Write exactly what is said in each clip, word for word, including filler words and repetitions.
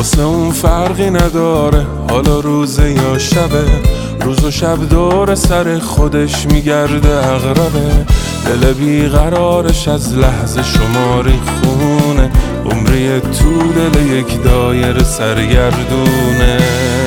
واسه اون فرقی نداره حالا روزه یا شبه، روز و شب دور سر خودش میگرده عقربه. دل بیقرارش از لحظه شماری خونه، عمری تو دل یک دایره سرگردونه.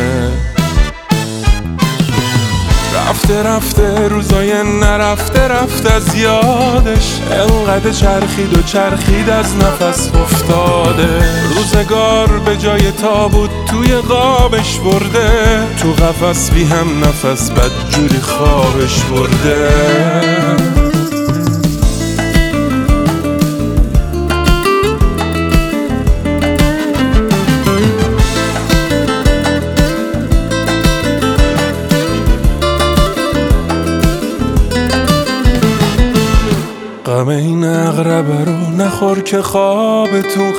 رفته رفته روزای نرفته رفت از یادش، انقدر چرخید و چرخید از نفس افتاده. روزگار به جای تابوت توی قابش برده، تو قفس بی هم نفس بدجوری خوابش برده. غم این عقربه رو نخور که خواب تو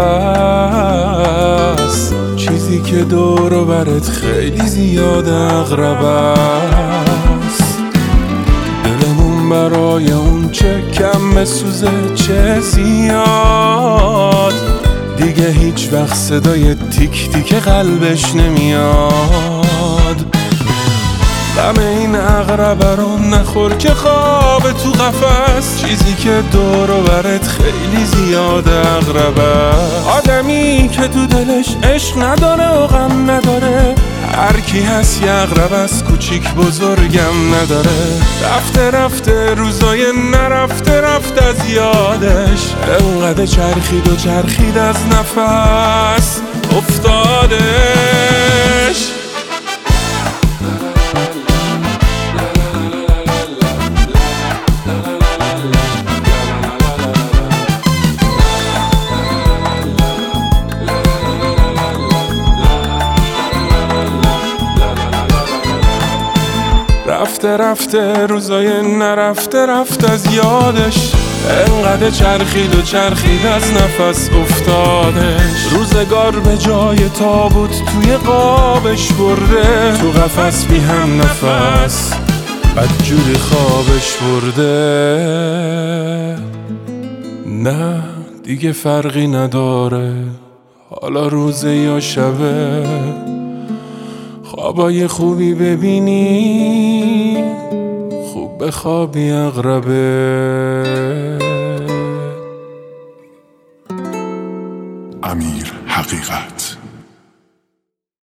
قفس، چیزی که دور و برت خیلی زیاد عقرب است. دلمون برای اون چه کم بسوزه چه زیاد، دیگه هیچ وقت صدای تیک تیک قلبش نمیاد. غم این عقربه رو نخور که خواب تو قفس، چیزی که دور و برت خیلی زیاد عقربه. آدمی که تو دلش عشق نداره و غم نداره، هر کی هست یه عقرب است، کوچیک بزرگم نداره. رفته رفته روزای نرفته رفت از یادش، انقدر چرخید و چرخید از نفس افتادش. رفته رفته روزای نرفته رفت از یادش، انقدر چرخید و چرخید از نفس افتادش. روزگار به جای تابوت توی قابش برده، تو قفس بی هم نفس بدجوری خوابش برده. نه دیگه فرقی نداره حالا روزه یا شبه، خوابای خوبی ببینی خوب بخوابی عقربه. امیر حقیقت.